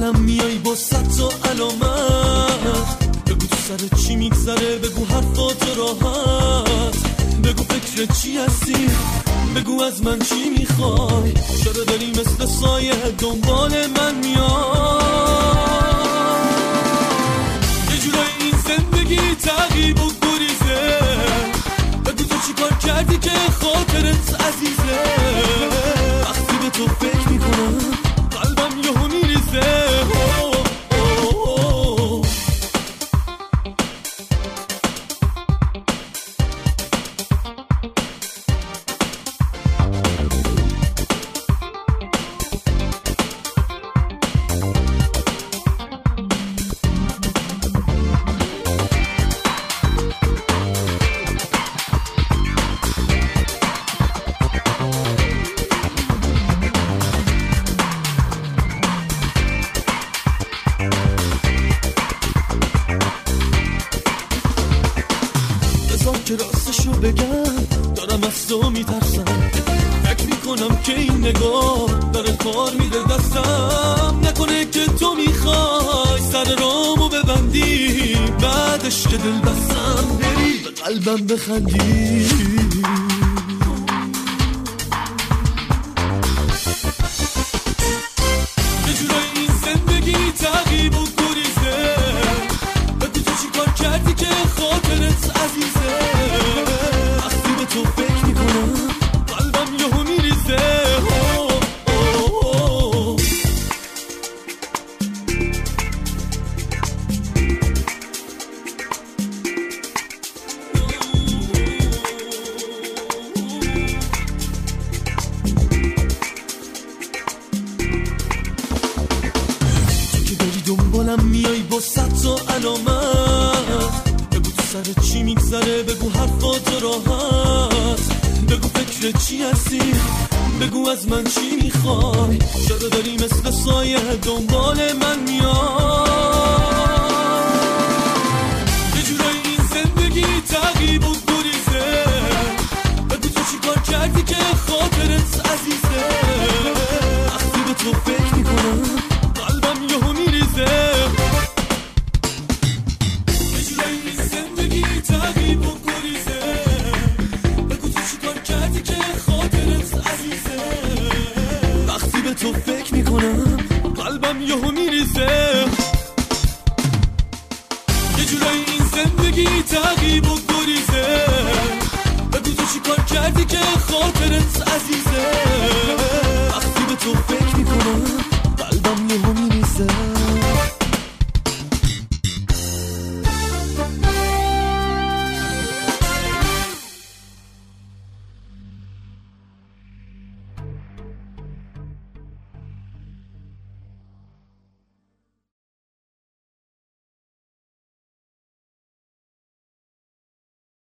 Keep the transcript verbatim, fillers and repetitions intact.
دنبالم میای با صد تا علامت، بگو تو سر چی میگذره، بگو حرفات راحت، بگو فکر چی هستی، بگو از من چی میخوای، چرا داری مثل سایه دنبال من میای. یه جورای این زندگی تعقیب و گریزه، بگو تو چی کار کردی که خاطرت عزیزه. وقتی به تو فکر میکنم قلبم یهو میریزه. که راستشو بگم دارم از تو میترسم، فکر میکنم که این نگاه داره کار میده دستم، نکنه که تو میخوای سر رامو ببندی، بعدش که دل بستم بری به قلبم بخندی. یه جورای این زندگی تعقیب و گریزه، بگو تو چی کار کردی که خاطرت عزیزه. وقتی به تو فکر میکنم قلبم یهو میریزه. تو که داری دنبالم میای با صد تا علامت، بگو تو سر چی میگذره، بگو حرفات راحت، بگو فکر چی هستی، بگو از من چی میخوای، چرا داری مثل سایه دنبال من میای. یه جورای این زندگی تعقیب و گریزه، بگو تو چی کار کردی که خاطرت عزیزه. وقتی به تو فکر میکنم قلبم یهو میریزه. تعقیب و گریزه، بگو تو چی کار کردی که خاطرت عزیزه. وقتی به تو فکر میکنم قلبم یهو میریزه. یه جورایی این زندگی تعقیب و گریزه، بگو تو چی کار کردی که خاطرت عزیزه. وقتی به تو فکر